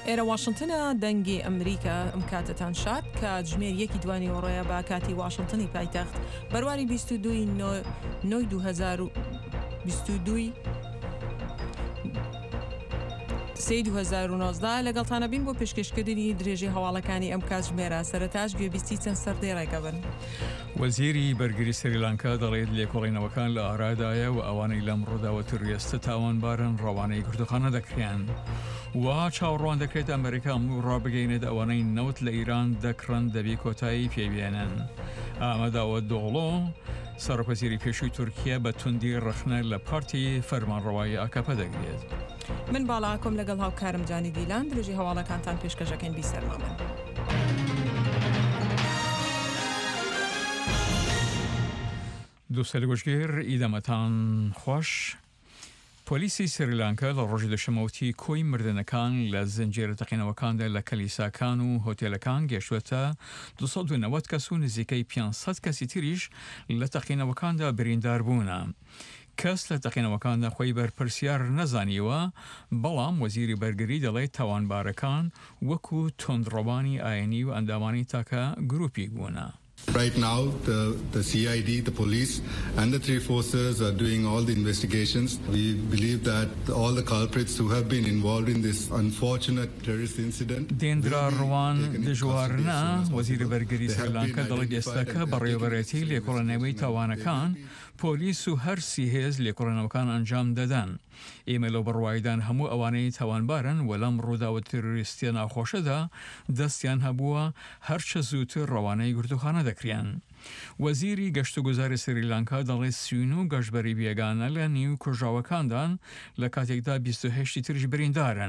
ئێرە وااشنگتنە دەنگی ئەمریکا ئەم کاتتان شاد کە ژمێر یەکی دوانی وەڕۆیە بە کاتی وااشنگتنی پایتەخت بەرواری 22 2019 لەگەڵتانە بین بۆ پێشکەشکردنی درێژی هەواڵەکانی ئەم کات ژمێرە سەرەتاش گوێبیستی چەند سەردەی ڕێگەبن. وەزیری بەرگری سریلانکا دەڵێت لێکۆڵینەوەکان لە ئارادایە و ئەوانەی لەم ڕووداوە تروریستە تاوانبارن ڕەوانەی گردوخانە دەکرێن. وا چاوەڕوان دەکرێت ئەمریکا هەموو ڕابگەینێت ئەوانەی نەوت لە ئیران دەکڕن دەبی کۆتایی پێبێنن. ئامەداوە دۆڵۆ سەرۆکوەزیری پێشووی تورکیا بە توندی ڕخنە لە پارتی فەرمانڕەوایی ئاکەپە دەگرێت. من باڵاکۆم لەگەڵ هاوکارم جانی دیلان درێژی هەواڵەکانتان پێشکەشەکەین بیسەرمامن. دووسەر گۆشتگیر ئیدەمەتان خۆش. پۆلیسی سریلانکا لە ڕۆژی دوشەمەوتی کۆی مردنەکان لە زنجێرە تەقینەوەکاندا لە کەلیساکان و هۆتێلەکان گەشتوەتە 290 کەس و نزیکەی 500 کەسی تریش لە تەقینەوەکاندا بریندار بوونە. کەس لە تەقینەوەکاندا خۆی بەرپرسیار نەزانیوە، بەڵام وەزیری بەرگری دەڵێت تاوانبارەکان وەکو تۆندڕەوانی ئاینی و ئەندامانی تاکە گروپی بوونە. Right now, the CID, the police, and the three forces are doing all the investigations. We believe that all the culprits who have been involved in this unfortunate terrorist incident. دێندرا ڕوان دژوارنە وەزیری بەرگری سریلانکا دەڵێت ئێستاکە بەڕێوەبەرەتی لێکۆڵەنەوەی تاوانەکان پۆلیس و هەرسی هێز لێکۆڵەنەوەکان ئەنجام دەدەن. ئێمە لەو بڕوایدان هەموو ئەوانەی تاوانبارن و لەم ڕووداوە تروریستیە ناخۆشەدا دەستیان هەبووە هەرچە زووتر ڕەوانەی گردوخانە دەکرێن. وەزیری گەشت و گوزاری سریلانکا دەڵێت 39 گەشتبەری بێگانە لە نیو کوژراوەکاندان لە کاتێکدا 28 تریش بریندارن.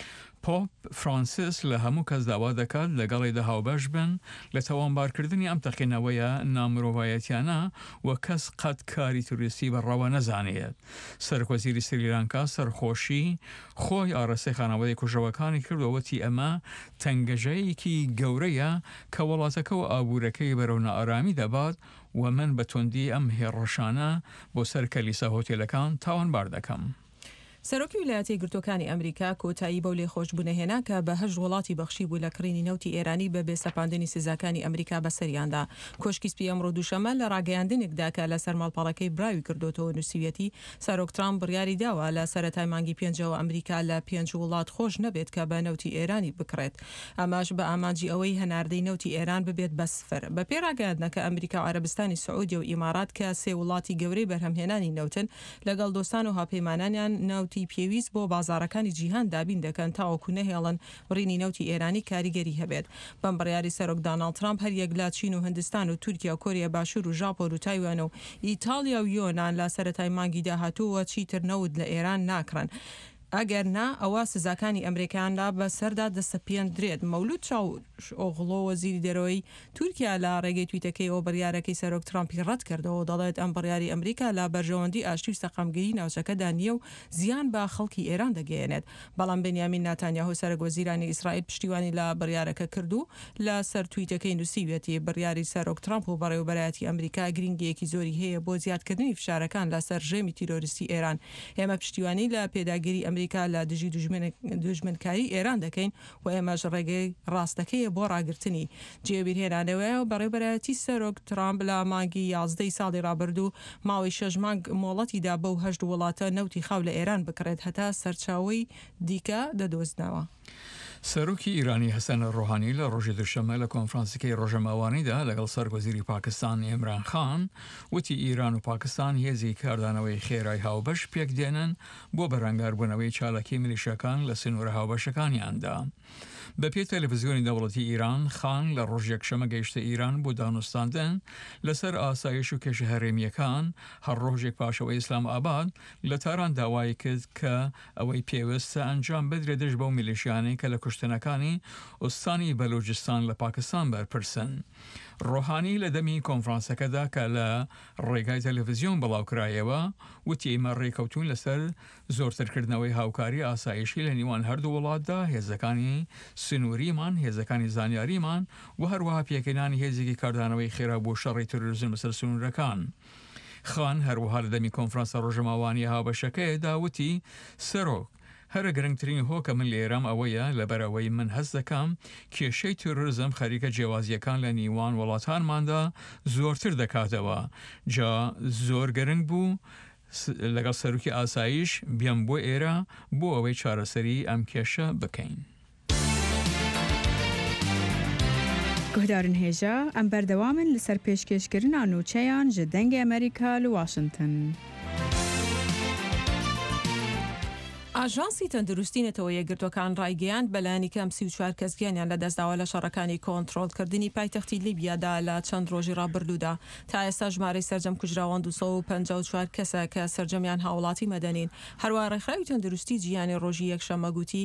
پۆپ فرانسیس لە هەموو کەس داوا دەکات لەگەڵێدا هاوبەش بن لە تاوانبارکردنی ئەم تەقینەوەیە نامرۆڤایەتیانە و کەس قەت کاری توریستی بەڕەوە نەزانێت. سەرۆکوەزیری سریلانکا سەرخۆشی خۆی ئاڕاستەی خانەوەی کوژەوەکانی کردوەوەتی ئەمە تەنگەژەیەکی گەورەیە کە وڵاتەکە و ئابوورەکەی بەرەو نائارامی دەبات و من بە توندی ئەم هێڕەشانە بۆ سەر کەلیسا هۆتێلەکان تاوانبار دەکەم. سەرۆکی ویلایەتی گرتوەکانی ئەمریکا کۆتایی بەو لێخۆشبوونەهێنا کە بە 8 وڵاتی بەخشی بوو لە کڕینی نەوتی ئێرانی بە بێسەپاندنی سزاکانی ئەمریکا بەسەریاندا. کۆشکی سپی ئەمڕۆ دووشەمە لە ڕاگەیاندنێکدا کە لە سەرماڵپاڵەکەی براوی کردوتەوە نووسیویەتی سەرۆک ترامپ بڕیاری داوە لە سەرەتای مانگی 5ەوە ئەمریکا لە 5 وڵات خۆش نەبێت کە بە نەوتی ئێرانی بکڕێت. ئەماش بە ئامانجی ئەوەی هەناردەی نەوتی ئێران ببێت بە سفر. بە پێ ڕاگەیاندنەکە ئەمریکا و عەرەبستانی سعودی و ئیمارات کە سێ وڵاتی گەورەی بەرهەمهێنانی نەوتن لەگەڵ دۆستان و هاوپەیمانانیان نەوتی پێویست بۆ بازارەکانی جیهان دابین دەکەن تاوەکو نەهێڵن بڕینی نەوتی ئێرانی کاریگەری هەبێت. بەم بڕیاری سەرۆک داناڵد ترامپ هەر یەک لە چین و هندستان و تورکیا و کۆریا باشوور و ژاپۆن و تایوان و ئیتالیا و یۆنان لە سەرەتای مانگی داهاتووە چیتر نەوت لە ئێران ناکڕن. ئەگەر نا ئەوە سزاکانی ئەمریکایاندا بەسەردا دەستەپێندرێت. مەولود چاوشئۆغڵۆ وەزیری دەرەوەی تورکیا لە ڕێگەی تویتەکەیەوە بڕیارەکەی سەرۆک ترامپی ڕەت کردەوە دەڵێت ئەم بڕیاری ئەمریکا لە بەرژەوەندی ئاشتی و سەقامگەری ناوچەکەدا نییە و زیان بە خەڵکی ئێران دەگەیەنێت. بەڵام بنیامین ناتانیاهو سەرۆکوەزیرانی ئیسرائیل پشتیوانی لە بڕیارەکە کردو لە سەر تویتەکەی نووسیوێتی بڕیاری سەرۆک ترامپ و بەڕێوەبەرایەتی ئەمریکا گرنگیەکی زۆری هەیە بۆ زیادکردنی فشارەکان لەسەر ڕێمی تیرۆریستی ئێران. ئێمە پشتیوانی لە پێداگیری ئەمریکا لە دژی دوژمنکاری ئێران دەکەین و ئێمەش ڕێگەی ڕاستەکەیە بۆ ڕاگررتنی جێبیرهێنانەوەی و بەڕێوەبەرایەتی سەرۆک ترامپ لە مانگی 11 ساڵی ڕابردوو ماوەی 6 مانگ مۆڵەتیدا بەو 8 وڵاتە نەوتی خاو لە ئێران بکڕێت هەتا سەرچاوی دیکە دەدۆزنەوە. سەرۆکی ئیرانی حەسەن ڕۆحانی لە ڕۆژی دوشەمە لە کۆنفرانسەکەی ڕۆژەماوانیدا لەگەڵ سەرکوەزیری پاکستان ئیمران خان وتی ئیران و پاکستان هێزی کاردانەوەی خێرای هاوبەش پێک دێنن بۆ بەرەنگاربوونەوەی چالاکی میلیشەکان لە سنوورە هاوبەشەکانیاندا. بە پێی تەلەڤیزیۆنی دەوڵەتی ئیران خان لە ڕۆژ یەکشەمە گەیشتە ئیران بۆ دانوستاندن لەسەر ئاسایش و کێشە هەرێمیەکان هەر ڕۆژێک پاشەوەی ئیسلام ئاباد لە تاران داوای کرد کە ئەوەی پێویستە ئەنجام بدرێت دەست بەو میلیشیانەی کە لە کوشتنەکانی ئوستانی بەلوچستان لە پاکستان بەرپرسن. ڕۆحانی لە دەمی کۆنفرانسەکەدا کە لە ڕێگای تەلەڤیزیۆن بڵاوکرایەوە وتی ئێمە ڕێکەوتون لەسەر زۆرترکردنەوەی هاوکاری ئاسایشی لە نیوان هەردوو وڵاتدا هێزەکانی سنووریمان، هێزەکانی زانیاریمان و هەروەها پێکەنانی هێزێکی کاردانەوەی خێرا بۆ شەڕی تروریزم لەسەر سنوورەکان. خان هەروەها لە دەمی کۆنفرانسە ڕۆژەماوانی هاوبەشەکەیدا وتی سەرۆک هەرە گرنگترین هۆکە من لە ئێرام ئەوەیە لەبەرەوەی من هەست دەکەم کێشەی تروریزم خەریکە جیاوازیەکان لە نیوان وڵاتانماندا زۆرتر دەکاتەوە. جا زۆر گرنگ بوو لەگەڵ سەرۆکی ئاسایش بیام بۆ ئێرە بۆ ئەوەی چارەسەری ئەم کێشە بکەین. گهدارن هێژە ئەم بەردەوامن لەسەر پێشکەشکردنا نوچەیان ji dengê Amerîka li Washington. ئاژانسی تەندروستی نەتەوە یەکگرتوەکان ڕایگەیاند بەلایانی کەم 34 کەس گیانیان لە دەستداوە لە شەڕەکانی کۆنتڕۆڵکردنی پایتەختی لیبیادا لە چەند ڕۆژی ڕابردوودا. تا ئێستا ژمارەی سەرجەم کوژراوان 254 کەسە کە سەرجەمیان هاوڵاتی مەدەنین. هەروە ڕێکخراوی تەندروستی جیهانی ڕۆژی یەکشەممە گوتی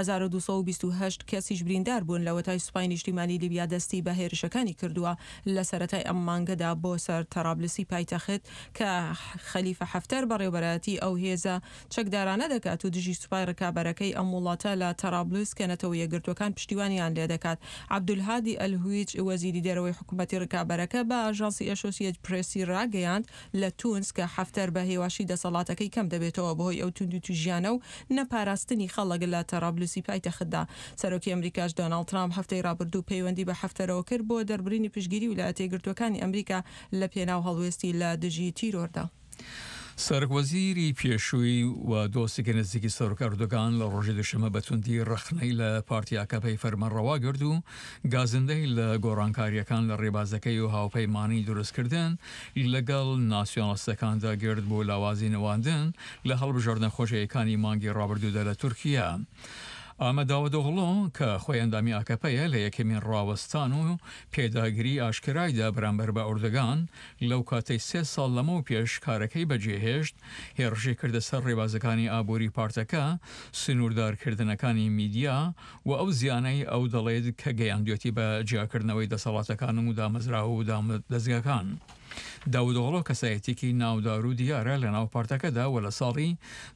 1228 کەسیش بریندار بوون لە وەتای سوپای نیشتیمانی لیبیا دەستی بە هێرشەکانی کردووە لە سەرەتای ئەم مانگەدا بۆ سەر تەرابلسی پایتەخت کە خەلیفە حەفتەر بەڕێوەبەرەتی ئەو هێزە چەکدارانە دەکات و دژی سوپای ڕکابەرەکەی ئەم وڵاتە لە تەرابلس کە نەتەوە یەکگرتوەکان پشتیوانیان لێ دەکات. عەبدولهادی ئەلهویج وەزیری دەرەوەی حکوومەتی ڕکابەرەکە بە ئاژانسی ئەسۆسیێتد پرێسی ڕاگەیاند لە تونس کە حەفتەر بە هێواشی دەسەڵاتەکەی کەم دەبێتەوە بەهۆی ئەو توندوتیژیانە و نەپاراستنی خەڵک لە تەرابلسی پایتەختدا. سەرۆکی ئەمریکاش دۆناڵد ترامپ هەفتەی ڕابردوو پەیوەندی بە حەفتەرەوە کرد بۆ دەربڕینی پشتگیری ویلایەتە یەکگرتوەکانی ئەمریکا لە پێناو هەڵوێستی لە دژی تیرۆردا. سەرۆکوەزیری پێشووی و دۆستێکی نزیکی سەرۆک ئەردۆگان لە ڕۆژی دوشەمە بەتوندی ڕەخنەی لە پارتی ئاکەپەی فەرمانڕەوا کرد و گازندەی لە گۆڕانکاریەکان لە ڕێبازەکەی و هاوپەیمانی دروستکردن لەگەڵ ناسیۆنالیستەکاندا گرت بۆ لاوازی نەواندن لە هەڵبژاردنە خۆشیەکانی مانگی ڕابردوودا لە تورکیا. ئامەداوە دۆغڵۆ کە خۆی ئەندامی ئاکەپەیە لە یەکەمین ڕاوەستان و پێداگیری ئاشکرایدا بەرامبەر بە ئوردەگان لەو کاتەی 3 ساڵ لەمە و پێش کارەکەی بەجێهێشت هێرشی کردە سەر ڕێبازەکانی ئابووری پارتەکە سنووردارکردنەکانی میدیا و ئەو زیانەی ئەو دەڵێت کە گەیاندوێتی بە جیاکردنەوەی دەسەڵاتەکان و دامەزراوە و دەستگاکان. داودۆڵۆ کەسایەتێکی ناودار و دیارە لە ناو پارتەکەدا و لە ساڵی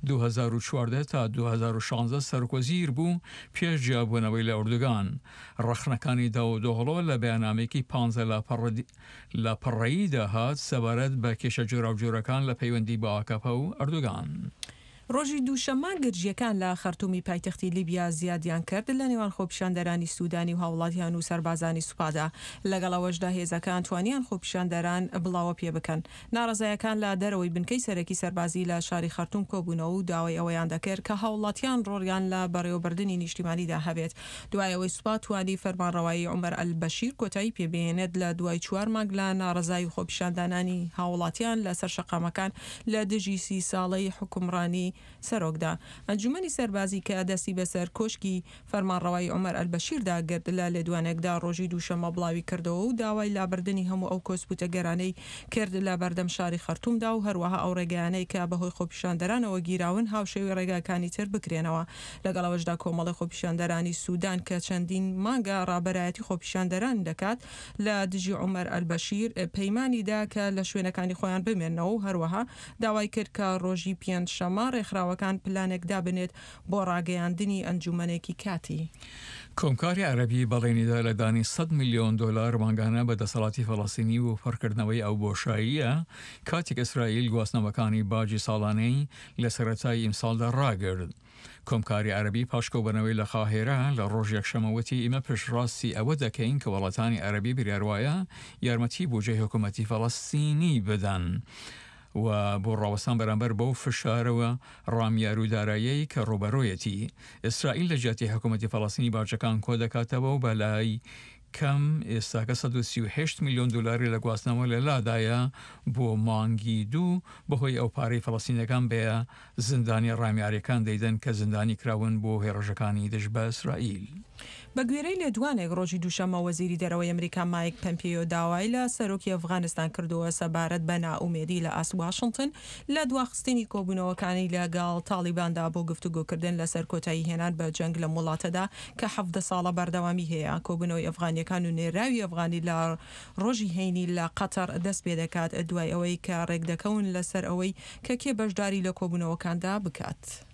2014 تا 2016 سەرۆکوەزیر بوو پێش جیابوونەوەی لە ئوردوگان. ڕەخنەکانی داودۆڵۆ لە بەیانامێکی 15 لە پەڕەیی داهات سەبارەت بە کێشە جۆراوجۆرەکان لە پەیوەندی بە ئاکەپە و ئەردوگان. ڕۆژی دووشەممە گرژیەکان لە خەرتومی پایتەختی لیبیا زیادیان کرد لە نێوان خۆپیشاندەرانی سوودانی و هاوڵاتیان و سەربازانی سوپادا. لەگەڵەوەشدا هێزەکان توانیان خۆپیشاندەران بڵاوە پێ بکەن. ناڕزایەکان لە دەرەوەی بنکەی سەرەکی سەربازی لە شاری خەرتوم کۆبوونەوە و داوای ئەوەیان دەکرد کە هاوڵاتیان ڕۆڵیان لە بەڕێوەبردننی نیشتیمانیدا هەبێت. دوایەوەی سوپا توانی فەرمانڕەوایی عومەر ئەلبەشیر کۆتایی پێبێنێت لە دوای 4 مانگ لە ناڕزای و خۆپیشاندانانی هاوڵاتیان لەسەر شەقامەکان لە دژی 30 ساڵەی حکومڕانی سەرۆکدا. ئەنجومەنی سەربازی کە دەستی بەسەر کۆشکی فەرمانڕەوایی عومەر ئەلبەشیردا گرت لە لێدوانێکدا ڕۆژی دووشەممە بڵاوی کردەوە و داوای لابردننی هەموو ئەو کۆسپوتە گەرانەی کرد لە بەردەم شاری خەرتومدا و هەروەها ئەو ڕێگەیانەی کە بەهۆی خۆپیشاندەرانەوە گیراون هاوشێوی ڕێگاکانی تر بکرێنەوە. لەگەڵەوەشدا کۆمەڵی خۆپیشاندەرانی سوودان کە چەندین مانگە ڕابەرایەتی خۆپیشاندەران دەکات لە دژی عومەر ئەلبەشیر پەیمانیدا کە لە شوێنەکانی خۆیان بمێنەوە و هەروەها داوای کرد کە ڕۆژی پێنجشەممە ڕێکخراوەکان پلانێک دابنێت بۆ ڕاگەیاندنی ئەنجومەنێکی کاتی. کۆمکاری عەرەبی بەڵێنیدا لە دانی 100 میلیۆن دلار ماگانە بە دەسەڵاتی فەڵەستینی و فەرکردنەوەی ئەو بۆشاییە کاتێک ئیسرائیل گواستنەوەکانی باجی ساڵانەی لە سەرەتای ئیمساڵدا ڕاگرت. کۆمکاری عەرەبی پاشکۆبنەوەی لە قاهێرە لە ڕۆژ یەکشەمەوەتی ئێمە پشتڕاستی ئەوە دەکەین کە وڵاتانی عەرەبی بریاروایە یارمەتی بودجەی حکوومەتی فەڵەستینی بدەن. و بۆ ڕاوەستان بەرامبەر بەو فشارەوە ڕامیار و دارایی کە ڕۆبەرۆیەتی ئیسرائیل لە جیاتی حکوومەتی فەڵەستینی باجەکان کۆ دەکاتەوە و بەلای کەم ئێستاکە 138 میلیۆن دلاری لە گواستنەوە لە لادایە بۆ مانگی دوو بەهۆی ئەو پارەی فەڵەستینەکان بێ زندانی ڕامیاریەکان دەیدەن کە زندانی کراون بۆ هێرشەکانی دژ بە ئیسرائیل. بە گوێرەی لێدوانێک ڕۆژی دووشەممە وەزیری دەرەوەی ئەمریکا مایک پەمپیۆ داوای لە سەرۆکی ئەفغانستان کردووە سەبارەت بە نائومێدی لە ئاست واشنگتن لە دواخستنی کۆبوونەوەکانی لەگەڵ تاڵیباندا بۆ گفتوگۆکردن لەسەر کۆتایی هێنان بە جەنگ لە وڵاتەدا کە 17 ساڵە بەردەوامی هەیە. کۆبوونەوەی ئەفغانیەکان و نێراوی ئەفغانی لە ڕۆژی هەینی لە قەتەر دەست پێ دەکات دوای ئەوەی کە ڕێک دەکەون لەسەر ئەوەی کە کێ بەشداری لە کۆبوونەوەکاندا بکات.